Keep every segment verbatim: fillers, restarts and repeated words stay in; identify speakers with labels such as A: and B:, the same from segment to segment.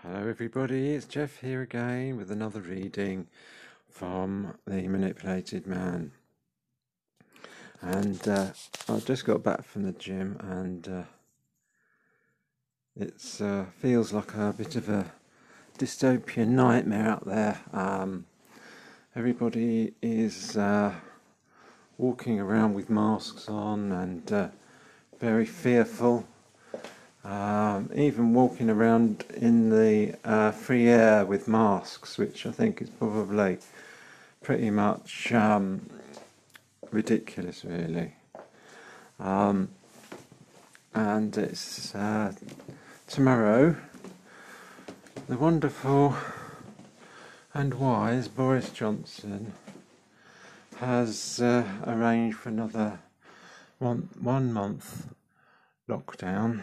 A: Hello, everybody. It's Jeff here again with another reading from The Manipulated Man. And uh, I just got back from the gym, and uh, it uh, feels like a bit of a dystopian nightmare out there. Um, everybody is uh, walking around with masks on and uh, very fearful. Um, even walking around in the uh, free air with masks, which I think is probably pretty much um, ridiculous, really. Um, and it's uh, tomorrow. The wonderful and wise Boris Johnson has uh, arranged for another one one month lockdown.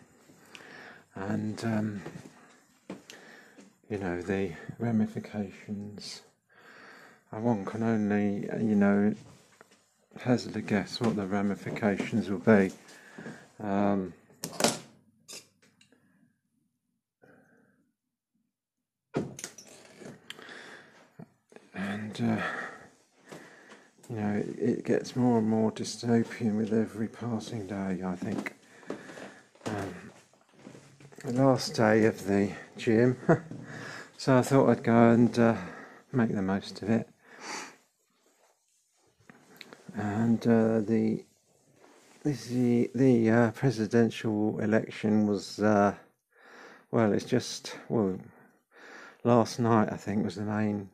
A: And, um, you know, the ramifications, uh, one can only, you know, hazard a guess what the ramifications will be. Um, and, uh, you know, it, it gets more and more dystopian with every passing day, I think. Um, the last day of the gym, so I thought I'd go and uh, make the most of it. And uh, the this the the uh, presidential election was uh, well, it's just well, last night I think was the main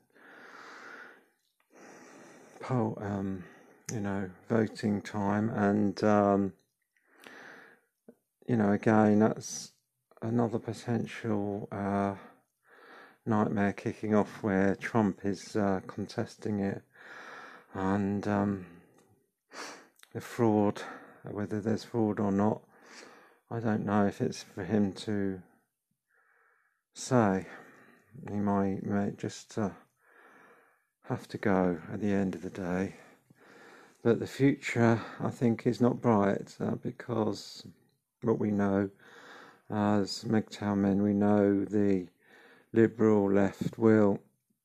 A: poll, um, you know, voting time, and um, you know, again that's another potential uh, nightmare kicking off where Trump is uh, contesting it, and um, the fraud, whether there's fraud or not, I don't know if it's for him to say. He might, might just uh, have to go at the end of the day. But the future, I think, is not bright uh, because what we know as M G T O W men, we know the liberal left will,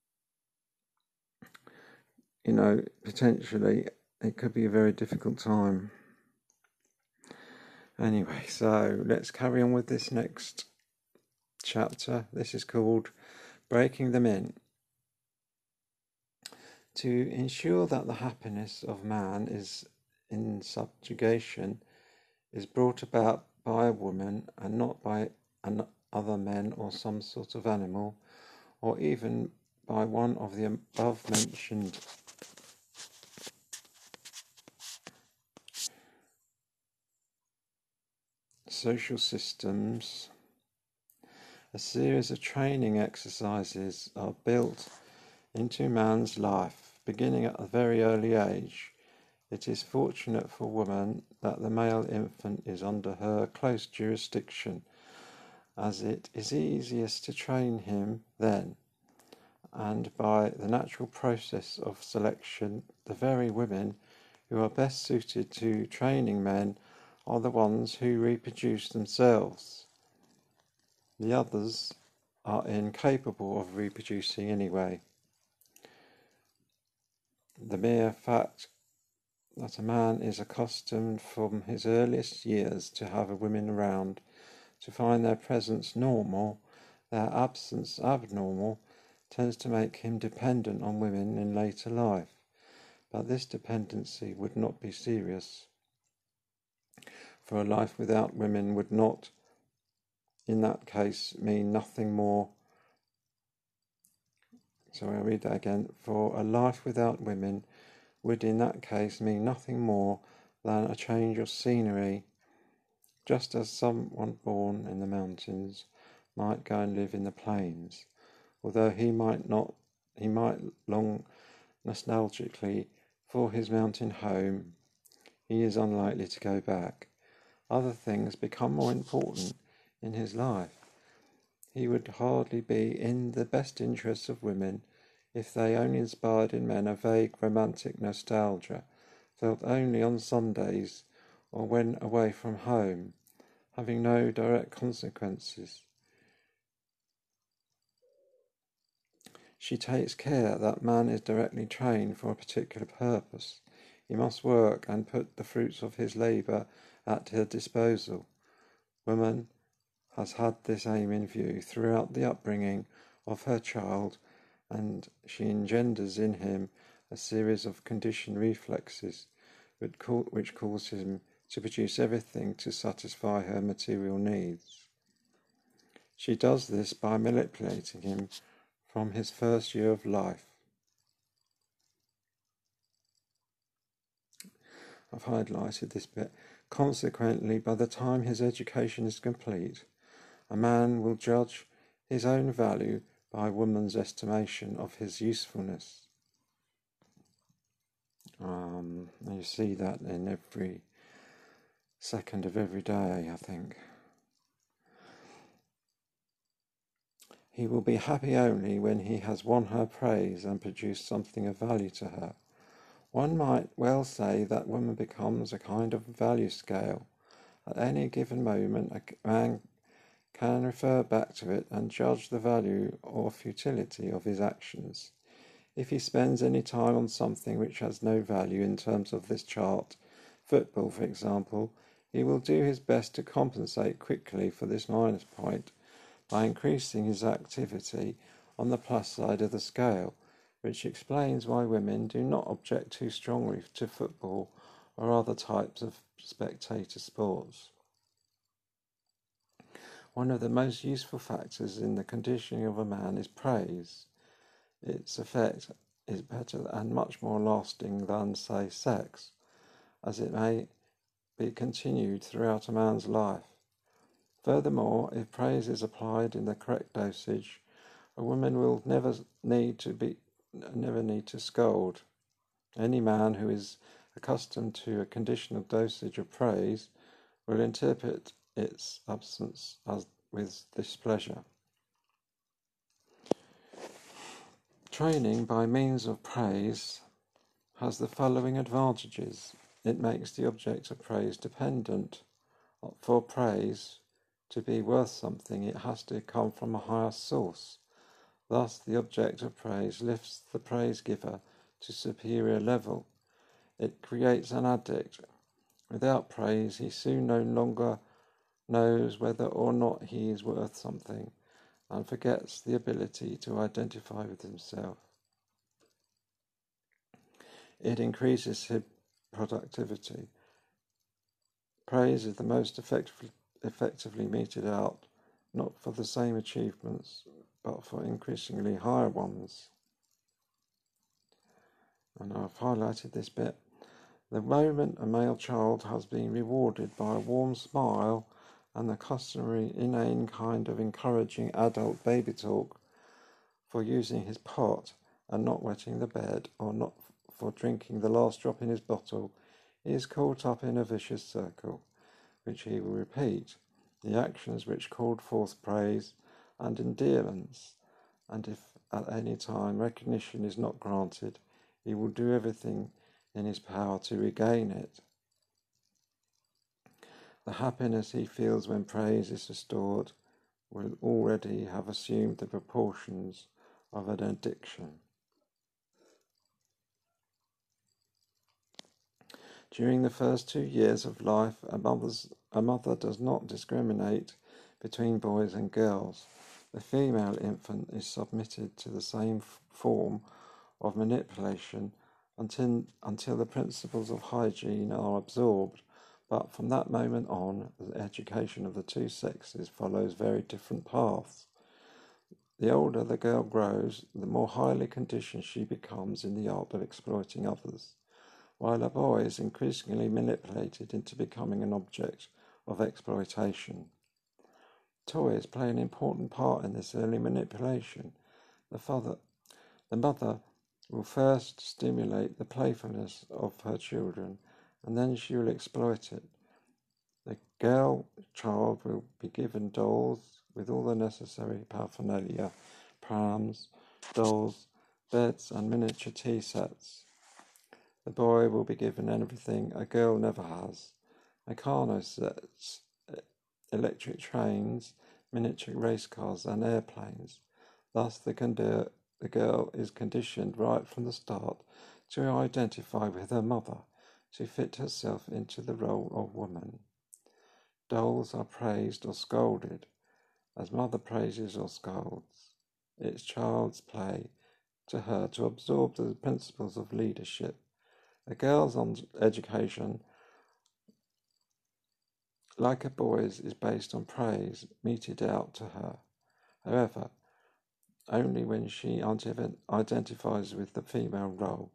A: you know, potentially it could be a very difficult time. Anyway, so let's carry on with this next chapter. This is called Breaking Them In. To ensure that the happiness of man is in subjugation is brought about by a woman and not by an other men or some sort of animal, or even by one of the above mentioned social systems. A series of training exercises are built into man's life, beginning at a very early age. It is fortunate for woman that the male infant is under her close jurisdiction, as it is easiest to train him then, and by the natural process of selection, the very women who are best suited to training men are the ones who reproduce themselves. The others are incapable of reproducing anyway. The mere fact that a man is accustomed from his earliest years to have women around, to find their presence normal, their absence abnormal, tends to make him dependent on women in later life. But this dependency would not be serious, for a life without women would not, in that case, mean nothing more. So I'll read that again. For a life without women would in that case mean nothing more than a change of scenery, just as someone born in the mountains might go and live in the plains, although he might not, he might long nostalgically for his mountain home, he is unlikely to go back. Other things become more important in his life. He would hardly be in the best interests of women if they only inspired in men a vague romantic nostalgia, felt only on Sundays or when away from home, having no direct consequences. She takes care that man is directly trained for a particular purpose. He must work and put the fruits of his labour at her disposal. Woman has had this aim in view throughout the upbringing of her child, and she engenders in him a series of conditioned reflexes which cause him to produce everything to satisfy her material needs. She does this by manipulating him from his first year of life. I've highlighted this bit. Consequently, by the time his education is complete, a man will judge his own value by a woman's estimation of his usefulness. Um, you see that in every second of every day, I think. He will be happy only when he has won her praise and produced something of value to her. One might well say that woman becomes a kind of value scale. At any given moment, a man can refer back to it and judge the value or futility of his actions. If he spends any time on something which has no value in terms of this chart, football for example, he will do his best to compensate quickly for this minus point by increasing his activity on the plus side of the scale, which explains why women do not object too strongly to football or other types of spectator sports. One of the most useful factors in the conditioning of a man is praise. Its effect is better and much more lasting than, say, sex, as it may be continued throughout a man's life. Furthermore, if praise is applied in the correct dosage, a woman will never need to be never need to scold. Any man who is accustomed to a conditional dosage of praise will interpret its absence as with displeasure. Training by means of praise has the following advantages. It makes the object of praise dependent. For praise to be worth something, it has to come from a higher source. Thus, the object of praise lifts the praise giver to superior level. It creates an addict. Without praise, he soon no longer knows whether or not he is worth something, and forgets the ability to identify with himself. It increases his productivity. Praise is the most effective, effectively meted out, not for the same achievements, but for increasingly higher ones. And I've highlighted this bit. The moment a male child has been rewarded by a warm smile and the customary inane kind of encouraging adult baby talk for using his pot and not wetting the bed, or not for drinking the last drop in his bottle, he is caught up in a vicious circle, which he will repeat. The actions which called forth praise and endearments, and if at any time recognition is not granted, he will do everything in his power to regain it. The happiness he feels when praise is restored will already have assumed the proportions of an addiction. During the first two years of life, a, mother's, a mother does not discriminate between boys and girls. The female infant is submitted to the same f- form of manipulation until, until the principles of hygiene are absorbed, but from that moment on, the education of the two sexes follows very different paths. The older the girl grows, the more highly conditioned she becomes in the art of exploiting others, while a boy is increasingly manipulated into becoming an object of exploitation. Toys play an important part in this early manipulation. The father, the mother will first stimulate the playfulness of her children, and then she will exploit it. The girl child will be given dolls with all the necessary paraphernalia, prams, dolls, beds, and miniature tea sets. The boy will be given everything a girl never has: Meccano sets, electric trains, miniature race cars, and airplanes. Thus the, condi- the girl is conditioned right from the start to identify with her mother, to fit herself into the role of woman. Dolls are praised or scolded, as mother praises or scolds. It's child's play to her to absorb the principles of leadership. A girl's education, like a boy's, is based on praise meted out to her. However, only when she identifies with the female role,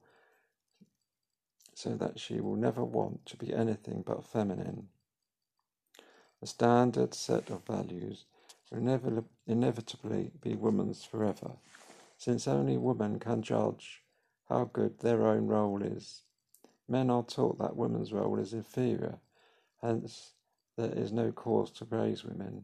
A: so that she will never want to be anything but feminine. A standard set of values will never inevitably be woman's forever, since only women can judge how good their own role is. Men are taught that women's role is inferior, hence there is no cause to praise women.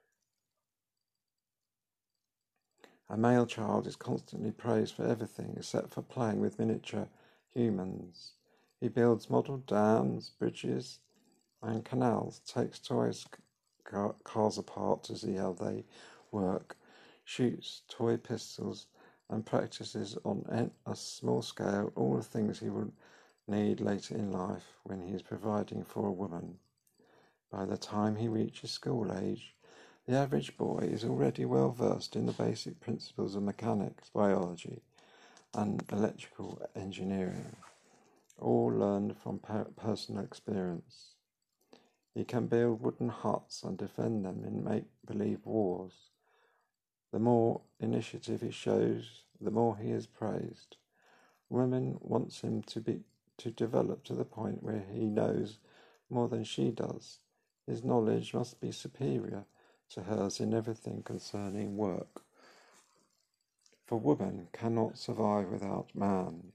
A: A male child is constantly praised for everything except for playing with miniature humans. He builds model dams, bridges, and canals, takes toys cars apart to see how they work, shoots toy pistols, and practices on a small scale all the things he will need later in life when he is providing for a woman. By the time he reaches school age, the average boy is already well versed in the basic principles of mechanics, biology, and electrical engineering, all learned from personal experience. He can build wooden huts and defend them in make-believe wars. The more initiative he shows, the more he is praised. Women wants him to be to develop to the point where he knows more than she does. His knowledge must be superior to hers in everything concerning work. For woman cannot survive without man.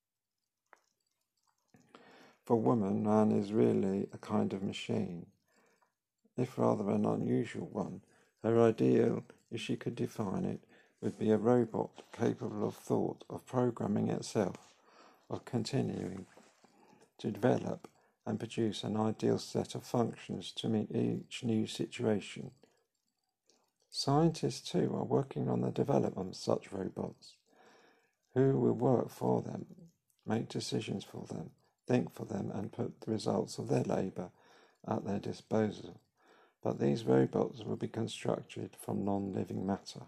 A: For woman, man is really a kind of machine, if rather an unusual one. Her ideal, if she could define it, would be a robot capable of thought, of programming itself, of continuing to develop and produce an ideal set of functions to meet each new situation. Scientists too are working on the development of such robots, who will work for them, make decisions for them, think for them, and put the results of their labour at their disposal. But these robots will be constructed from non-living matter.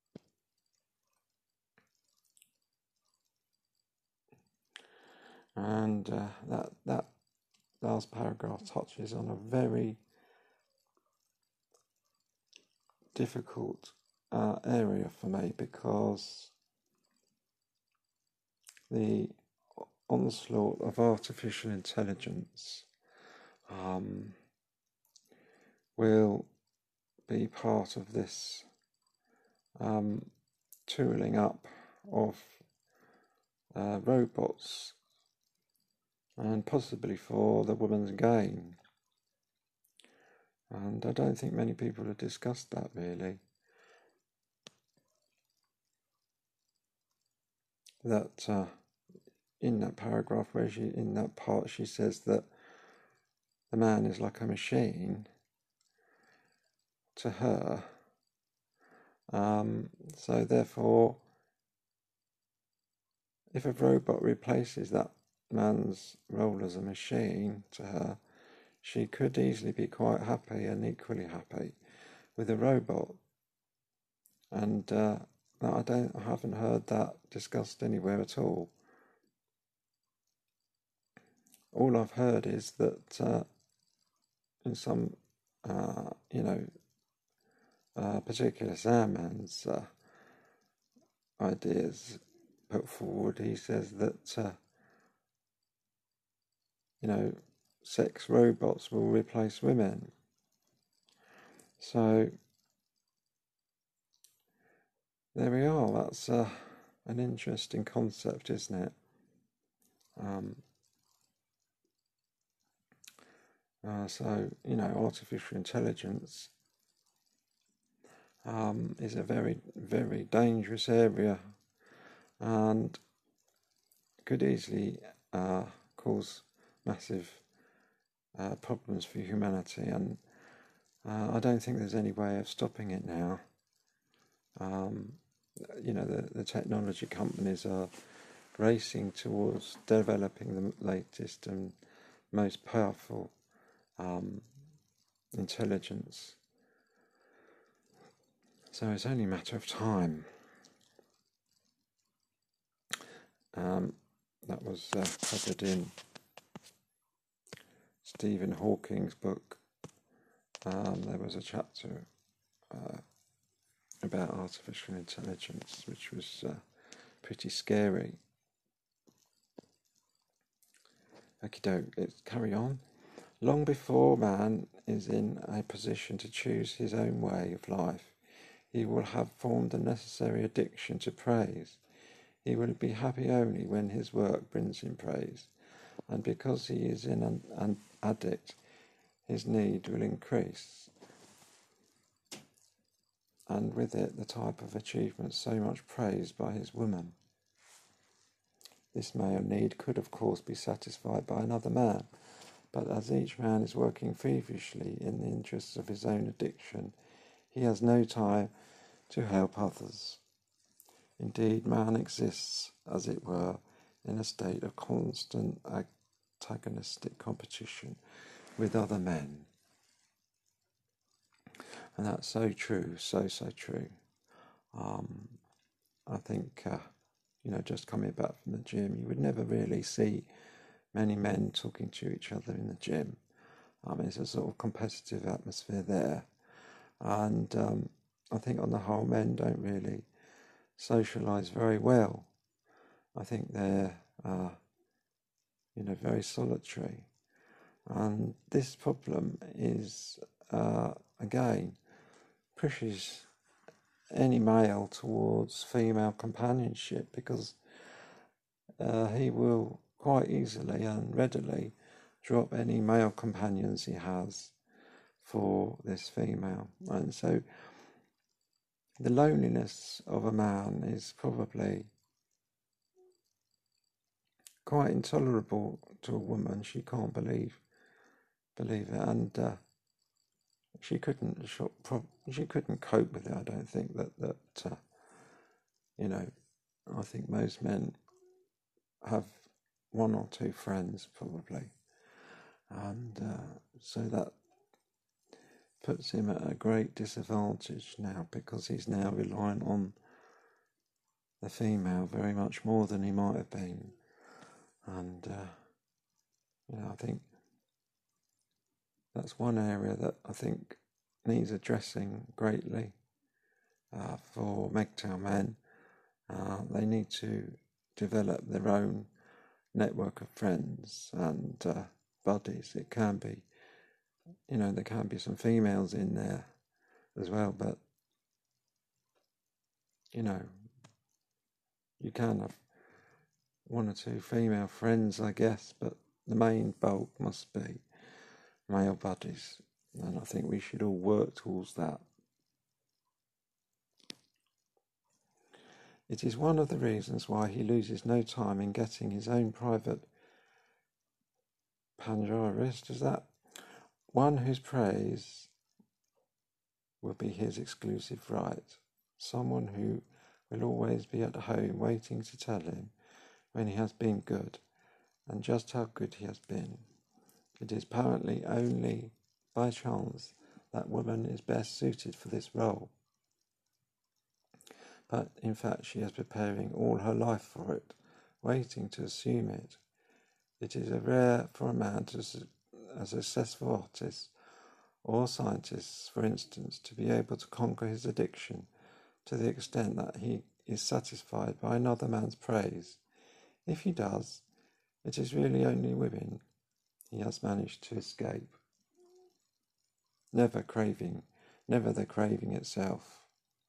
A: And uh, that that last paragraph touches on a very difficult uh, area for me, because the onslaught of artificial intelligence um, will be part of this um, tooling up of uh, robots, and possibly for the woman's gain. And I don't think many people have discussed that really. That uh, in that paragraph where she, in that part, she says that the man is like a machine to her. Um, so therefore, if a robot replaces that man's role as a machine to her, she could easily be quite happy and equally happy with a robot. And uh, I don't, I haven't heard that discussed anywhere at all. All I've heard is that uh, in some, uh, you know, uh, particular Sandman's uh, ideas put forward, he says that, uh, you know, sex robots will replace women. So there we are. That's uh, an interesting concept, isn't it? Um, uh, so, you know, artificial intelligence um, is a very, very dangerous area, and could easily uh, cause massive uh, problems for humanity, and uh, I don't think there's any way of stopping it now. Um, you know, the, the technology companies are racing towards developing the latest and most powerful um, intelligence. So it's only a matter of time. Um, that was uh, covered in Stephen Hawking's book. Um, there was a chapter uh, about artificial intelligence, which was uh, pretty scary. Okie doke, let's carry on. Long before man is in a position to choose his own way of life, he will have formed the necessary addiction to praise. He will be happy only when his work brings him praise, and because he is in an, an addict, his need will increase, and with it the type of achievement so much praised by his woman. This male need could of course be satisfied by another man, but as each man is working feverishly in the interests of his own addiction, he has no time to help others. Indeed, man exists, as it were, in a state of constant antagonistic competition with other men. And that's so true, so, so true. Um, I think, uh, you know, just coming back from the gym, you would never really see many men talking to each other in the gym. I mean, it's a sort of competitive atmosphere there. And um, I think on the whole, men don't really socialise very well. I think they're, uh, you know, very solitary. And this problem is, uh, again, pushes any male towards female companionship, because uh, he will quite easily and readily drop any male companions he has for this female. And so the loneliness of a man is probably quite intolerable to a woman. She can't believe believe it, and uh, she couldn't she couldn't cope with it. I don't think that that uh, you know, I think most men have one or two friends probably, and uh, so that puts him at a great disadvantage now, because he's now relying on the female very much more than he might have been. And uh, you know, I think that's one area that I think needs addressing greatly uh, for M G T O W men. Uh, they need to develop their own network of friends and uh, buddies. It can be, you know, there can be some females in there as well, but, you know, you can have one or two female friends, I guess, but the main bulk must be male buddies, and I think we should all work towards that. It is one of the reasons why he loses no time in getting his own private panjarist, is that one whose praise will be his exclusive right, someone who will always be at home waiting to tell him when he has been good and just how good he has been. It is apparently only by chance that woman is best suited for this role, but in fact she is preparing all her life for it, waiting to assume it. It is rare for a man, to, a successful artist or scientist, for instance, to be able to conquer his addiction to the extent that he is satisfied by another man's praise. If he does, it is really only women he has managed to escape. Never craving, never the craving itself.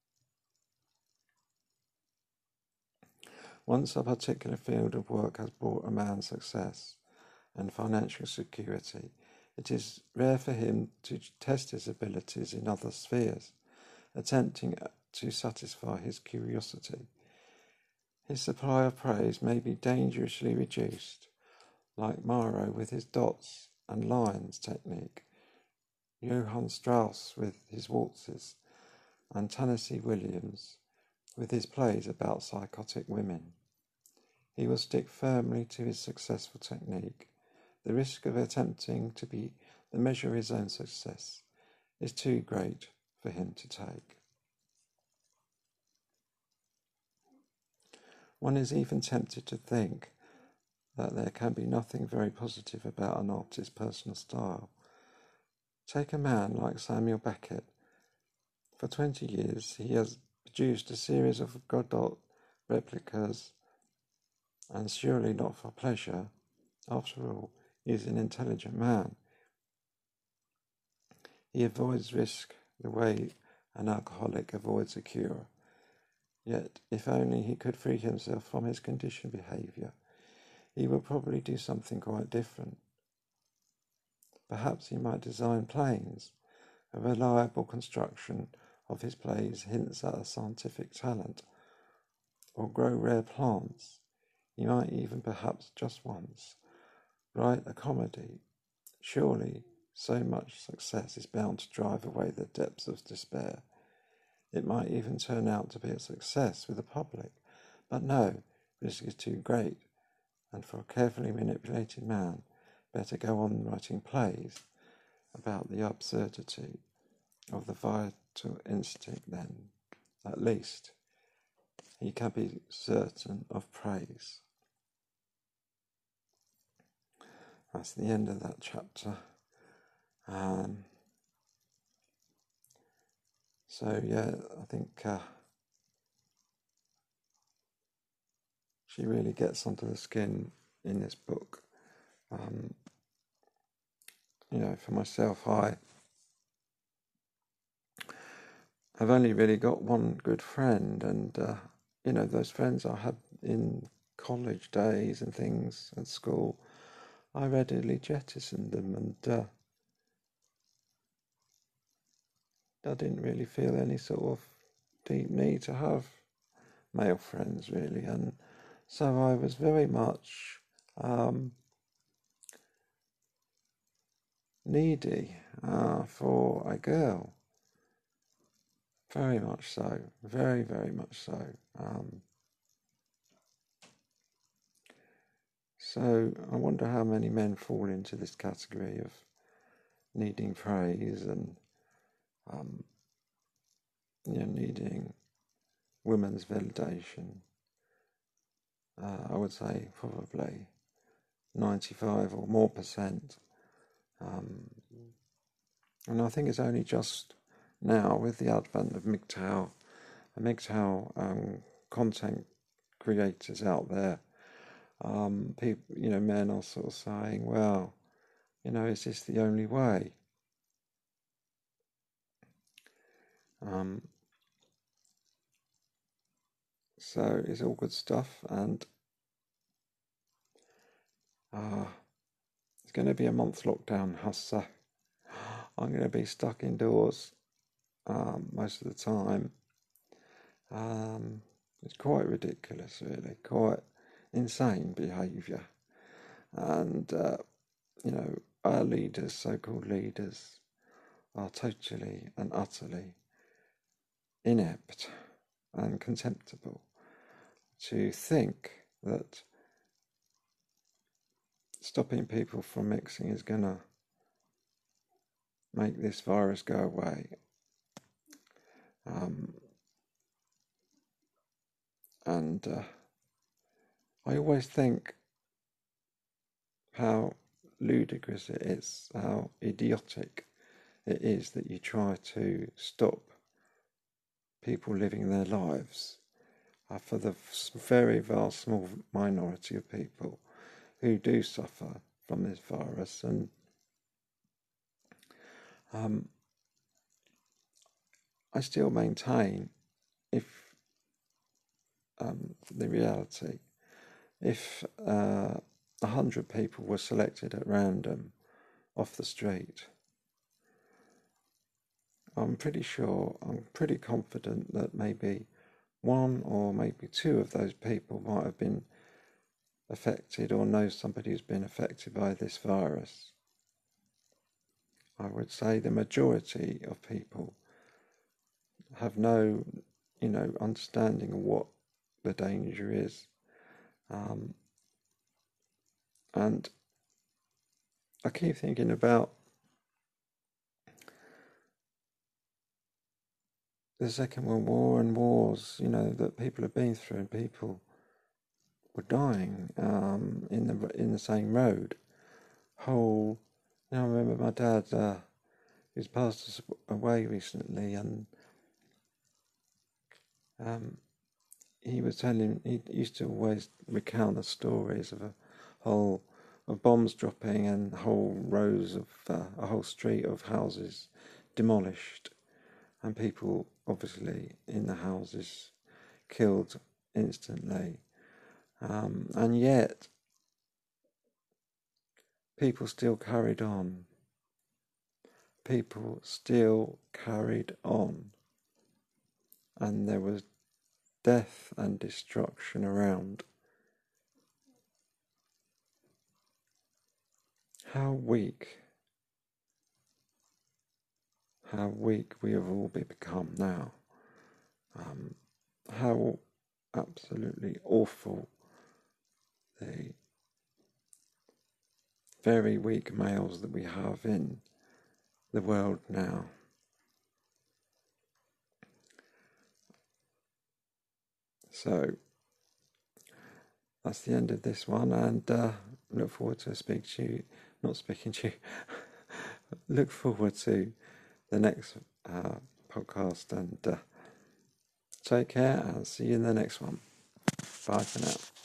A: Once a particular field of work has brought a man success and financial security, it is rare for him to test his abilities in other spheres, attempting to satisfy his curiosity. His supply of praise may be dangerously reduced, like Miro with his dots and lines technique, Johann Strauss with his waltzes, and Tennessee Williams with his plays about psychotic women. He will stick firmly to his successful technique. The risk of attempting to be the measure of his own success is too great for him to take. One is even tempted to think that there can be nothing very positive about an artist's personal style. Take a man like Samuel Beckett. For twenty years he has produced a series of Godot replicas, and surely not for pleasure. After all, he is an intelligent man. He avoids risk the way an alcoholic avoids a cure. Yet, if only he could free himself from his conditioned behaviour, he would probably do something quite different. Perhaps he might design planes. A reliable construction of his plays hints at a scientific talent, or grow rare plants. He might even, perhaps just once, write a comedy. Surely so much success is bound to drive away the depths of despair. It might even turn out to be a success with the public. But no, risk is too great, and for a carefully manipulated man, better go on writing plays about the absurdity of the vital instinct. Then, at least, he can be certain of praise. That's the end of that chapter. Um, so yeah, I think uh, she really gets under the skin in this book. Um, you know, for myself, I have only really got one good friend, and uh, you know, those friends I had in college days and things at school, I readily jettisoned them, and uh, I didn't really feel any sort of deep need to have male friends, really, and so I was very much um, needy uh, for a girl. Very much so, very, very much so. Um, so I wonder how many men fall into this category of needing praise and um, you know, needing women's validation. Uh, I would say probably ninety-five or more percent. Um, and I think it's only just now, with the advent of M G T O W, M G T O W um, content creators out there, um, people, you know, men are sort of saying, well, you know, is this the only way? Um, so it's all good stuff, and uh, it's going to be a month lockdown, Hussa. I'm going to be stuck indoors um, most of the time. Um, it's quite ridiculous, really, quite insane behaviour. And, uh, you know, our leaders, so-called leaders, are totally and utterly inept and contemptible to think that stopping people from mixing is going to make this virus go away. Um, and uh, I always think how ludicrous it is, how idiotic it is that you try to stop people living their lives uh, for the very vast small minority of people who do suffer from this virus. And um, I still maintain, if um, the reality, if uh, a hundred people were selected at random off the street, I'm pretty sure, I'm pretty confident that maybe one or maybe two of those people might have been affected or know somebody who's been affected by this virus. I would say the majority of people have no you know, understanding of what the danger is. Um, and I keep thinking about the Second World War and wars, you know, that people have been through, and people were dying um, in the in the same road. Whole, you know, I remember my dad, uh, who's passed us away recently, and um, he was telling, he used to always recount the stories of a whole of bombs dropping and whole rows of uh, a whole street of houses demolished, and people obviously in the houses killed instantly, um, and yet people still carried on. People still carried on, and there was death and destruction around. How weak, how weak we have all become now. Um, how absolutely awful the very weak males that we have in the world now. So that's the end of this one, and uh, look forward to speaking to you, not speaking to you, look forward to the next uh, podcast, and uh, take care and see you in the next one. Bye for now.